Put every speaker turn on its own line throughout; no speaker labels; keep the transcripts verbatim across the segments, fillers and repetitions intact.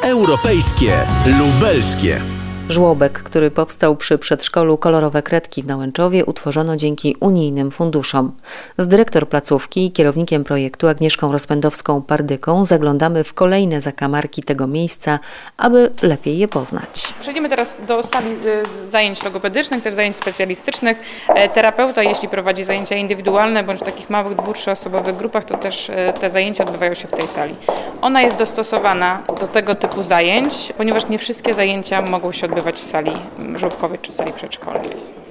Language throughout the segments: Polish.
Europejskie, lubelskie.
Żłobek, który powstał przy przedszkolu Kolorowe Kredki w Nałęczowie, utworzono dzięki unijnym funduszom. Z dyrektor placówki i kierownikiem projektu Agnieszką Rozpędowską-Pardyką zaglądamy w kolejne zakamarki tego miejsca, aby lepiej je poznać.
Przejdziemy teraz do sali zajęć logopedycznych, też zajęć specjalistycznych. Terapeuta, jeśli prowadzi zajęcia indywidualne bądź w takich małych dwu-, trzyosobowych grupach, to też te zajęcia odbywają się w tej sali. Ona jest dostosowana do tego typu zajęć, ponieważ nie wszystkie zajęcia mogą się odbywać w sali żłobkowej czy sali przedszkolnej.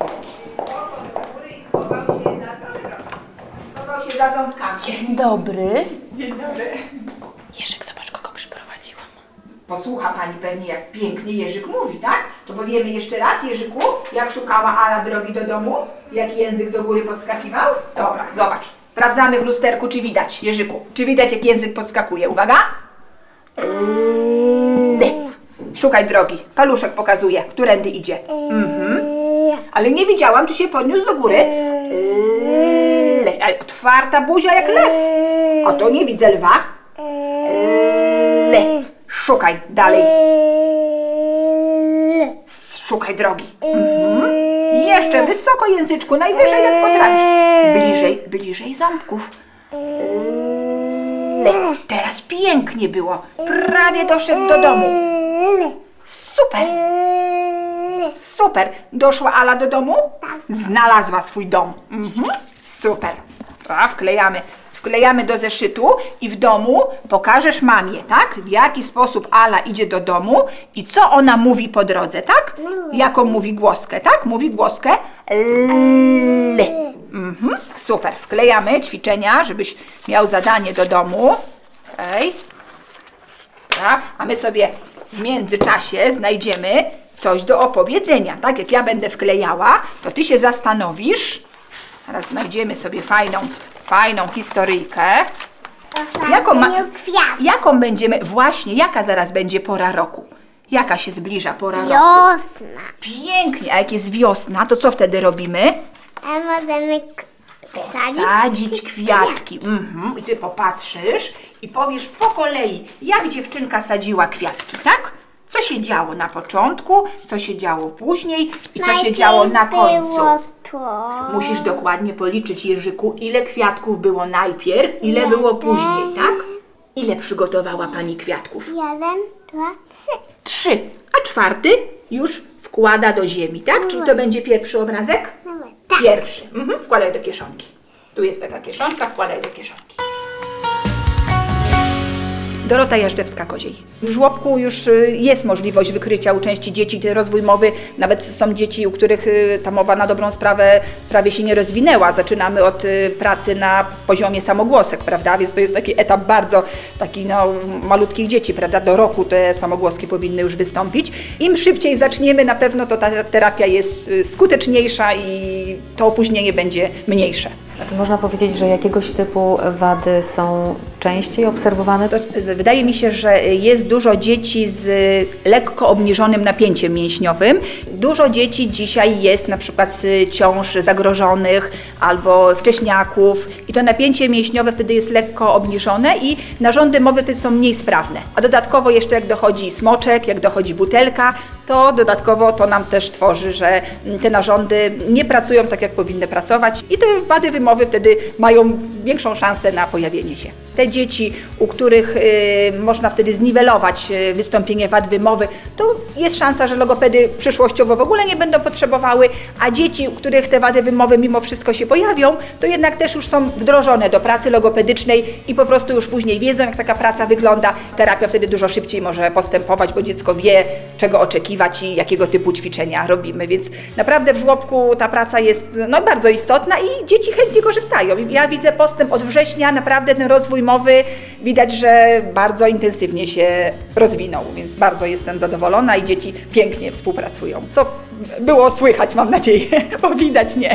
Schował się za ząbkami.
Dzień dobry.
Dzień dobry.
Jerzyk, zobacz, kogo przyprowadziłam.
Posłucha pani pewnie, jak pięknie Jerzyk mówi, tak? To powiemy jeszcze raz, Jerzyku, jak szukała Ala drogi do domu? Jak język do góry podskakiwał? Dobra, zobacz. Sprawdzamy w lusterku, czy widać, Jerzyku. Czy widać, jak język podskakuje? Uwaga. L. Szukaj drogi. Paluszek pokazuje, którędy idzie. Mhm. Ale nie widziałam, czy się podniósł do góry. L. Ale otwarta buzia jak lew. O, to nie widzę lwa. L. Szukaj dalej. Szukaj drogi. Mhm. I jeszcze wysoko języczku, najwyżej jak potrafisz. Bliżej, bliżej ząbków. L. Teraz pięknie było. Prawie doszedł do domu. Super. Super. Doszła Ala do domu? Znalazła swój dom. Mhm. Super. A, wklejamy. Wklejamy do zeszytu i w domu pokażesz mamie, tak? W jaki sposób Ala idzie do domu i co ona mówi po drodze, tak? Jaką mówi głoskę, tak? Mówi głoskę L. Mhm. Super. Wklejamy ćwiczenia, żebyś miał zadanie do domu. Okej. Okay. A my sobie w międzyczasie znajdziemy coś do opowiedzenia, tak? Jak ja będę wklejała, to ty się zastanowisz. Teraz znajdziemy sobie fajną, fajną historyjkę. Jaką, ma, jaką będziemy, właśnie, jaka zaraz będzie pora roku? Jaka się zbliża pora roku?
Wiosna.
Pięknie, a jak jest wiosna, to co wtedy robimy?
A możemy
sadzić kwiatki. Mhm. I ty popatrzysz i powiesz po kolei, jak dziewczynka sadziła kwiatki, tak? Co się działo na początku, co się działo później i co się działo na końcu. Musisz dokładnie policzyć, Jerzyku, ile kwiatków było najpierw, ile było później, tak? Ile przygotowała pani kwiatków?
Jeden, dwa, trzy.
Trzy. A czwarty już wkłada do ziemi, tak? Czyli to będzie pierwszy obrazek?
Tak.
Pierwszy. Mhm. Wkładaj do kieszonki. Tu jest taka kieszonka, wkładaj do kieszonki. Dorota Jażdżewska-Koziej. W żłobku już jest możliwość wykrycia u części dzieci rozwój mowy. Nawet są dzieci, u których ta mowa na dobrą sprawę prawie się nie rozwinęła. Zaczynamy od pracy na poziomie samogłosek, prawda? Więc to jest taki etap bardzo taki no, malutkich dzieci, prawda? Do roku te samogłoski powinny już wystąpić. Im szybciej zaczniemy, na pewno to ta terapia jest skuteczniejsza i to opóźnienie będzie mniejsze.
A czy można powiedzieć, że jakiegoś typu wady są częściej obserwowane?
To wydaje mi się, że jest dużo dzieci z lekko obniżonym napięciem mięśniowym. Dużo dzieci dzisiaj jest na przykład z ciąż zagrożonych albo wcześniaków i to napięcie mięśniowe wtedy jest lekko obniżone i narządy mowy te są mniej sprawne. A dodatkowo jeszcze jak dochodzi smoczek, jak dochodzi butelka, to dodatkowo to nam też tworzy, że te narządy nie pracują tak, jak powinny pracować i te wady wymowy wtedy mają większą szansę na pojawienie się. Te dzieci, u których y, można wtedy zniwelować y, wystąpienie wad wymowy, to jest szansa, że logopedy przyszłościowo w ogóle nie będą potrzebowały, a dzieci, u których te wady wymowy mimo wszystko się pojawią, to jednak też już są wdrożone do pracy logopedycznej i po prostu już później wiedzą, jak taka praca wygląda. Terapia wtedy dużo szybciej może postępować, bo dziecko wie, czego oczekiwać i jakiego typu ćwiczenia robimy, więc naprawdę w żłobku ta praca jest no, bardzo istotna i dzieci chętnie korzystają. Ja widzę postęp od września, naprawdę ten rozwój mowy widać, że bardzo intensywnie się rozwinął, więc bardzo jestem zadowolona i dzieci pięknie współpracują, co było słychać, mam nadzieję, bo widać nie.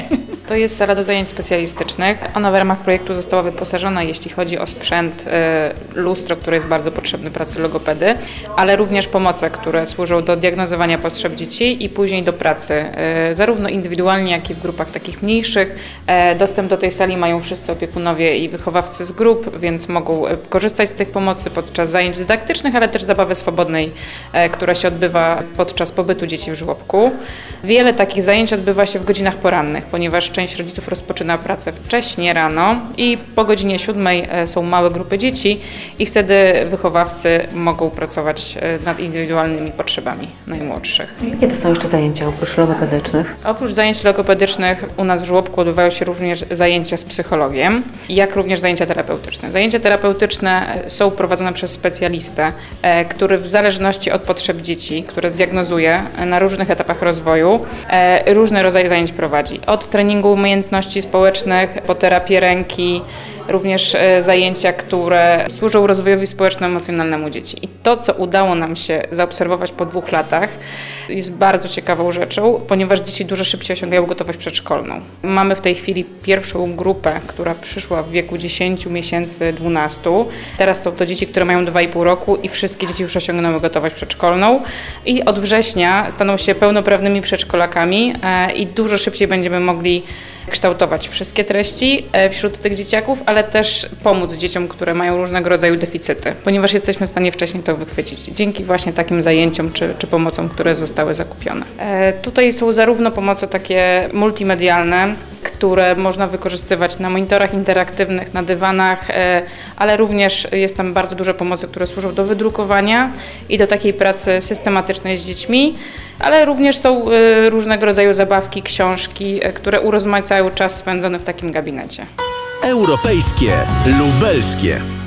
To jest sala do zajęć specjalistycznych. Ona w ramach projektu została wyposażona, jeśli chodzi o sprzęt, lustro, które jest bardzo potrzebne pracy logopedy, ale również pomoce, które służą do diagnozowania potrzeb dzieci i później do pracy, zarówno indywidualnie, jak i w grupach takich mniejszych. Dostęp do tej sali mają wszyscy opiekunowie i wychowawcy z grup, więc mogą korzystać z tych pomocy podczas zajęć dydaktycznych, ale też zabawy swobodnej, która się odbywa podczas pobytu dzieci w żłobku. Wiele takich zajęć odbywa się w godzinach porannych, ponieważ część rodziców rozpoczyna pracę wcześnie rano i po godzinie siódmej są małe grupy dzieci i wtedy wychowawcy mogą pracować nad indywidualnymi potrzebami najmłodszych.
Jakie to są jeszcze zajęcia oprócz logopedycznych?
Oprócz zajęć logopedycznych u nas w żłobku odbywają się również zajęcia z psychologiem, jak również zajęcia terapeutyczne. Zajęcia terapeutyczne są prowadzone przez specjalistę, który w zależności od potrzeb dzieci, które zdiagnozuje na różnych etapach rozwoju, różne rodzaje zajęć prowadzi. Od treningu umiejętności społecznych po terapię ręki, również zajęcia, które służą rozwojowi społeczno-emocjonalnemu dzieci. I to, co udało nam się zaobserwować po dwóch latach, jest bardzo ciekawą rzeczą, ponieważ dzieci dużo szybciej osiągają gotowość przedszkolną. Mamy w tej chwili pierwszą grupę, która przyszła w wieku dziesięciu miesięcy, dwunastu. Teraz są to dzieci, które mają dwa i pół roku i wszystkie dzieci już osiągnęły gotowość przedszkolną. I od września staną się pełnoprawnymi przedszkolakami i dużo szybciej będziemy mogli kształtować wszystkie treści wśród tych dzieciaków, ale też pomóc dzieciom, które mają różnego rodzaju deficyty, ponieważ jesteśmy w stanie wcześniej to wychwycić dzięki właśnie takim zajęciom czy, czy pomocom, które zostały zakupione. E, tutaj są zarówno pomoce takie multimedialne, które można wykorzystywać na monitorach interaktywnych, na dywanach, e, ale również jest tam bardzo dużo pomocy, które służą do wydrukowania i do takiej pracy systematycznej z dziećmi, ale również są e, różnego rodzaju zabawki, książki, e, które urozmaicają czas spędzony w takim gabinecie.
Europejskie, lubelskie.